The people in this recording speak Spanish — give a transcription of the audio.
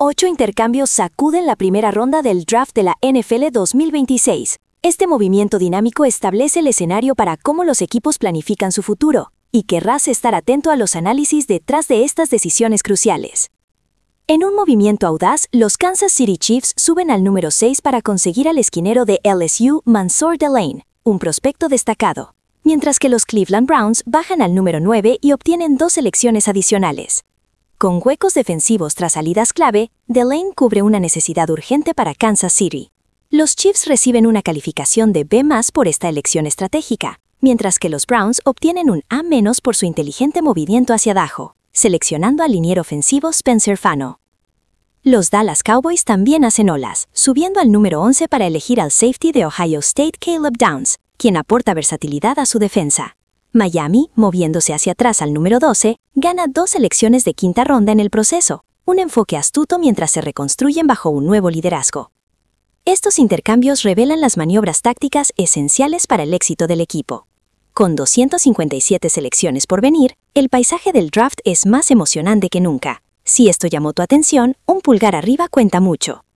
8 intercambios sacuden la primera ronda del draft de la NFL 2026. Este movimiento dinámico establece el escenario para cómo los equipos planifican su futuro, y querrás estar atento a los análisis detrás de estas decisiones cruciales. En un movimiento audaz, los Kansas City Chiefs suben al número 6 para conseguir al esquinero de LSU, Mansour Delane, un prospecto destacado, mientras que los Cleveland Browns bajan al número 9 y obtienen 2 selecciones adicionales. Con huecos defensivos tras salidas clave, Delane cubre una necesidad urgente para Kansas City. Los Chiefs reciben una calificación de B+ por esta elección estratégica, mientras que los Browns obtienen un A- por su inteligente movimiento hacia abajo, seleccionando al liniero ofensivo Spencer Fano. Los Dallas Cowboys también hacen olas, subiendo al número 11 para elegir al safety de Ohio State Caleb Downs, quien aporta versatilidad a su defensa. Miami, moviéndose hacia atrás al número 12, gana 2 selecciones de quinta ronda en el proceso, un enfoque astuto mientras se reconstruyen bajo un nuevo liderazgo. Estos intercambios revelan las maniobras tácticas esenciales para el éxito del equipo. Con 257 selecciones por venir, el paisaje del draft es más emocionante que nunca. Si esto llamó tu atención, un pulgar arriba cuenta mucho.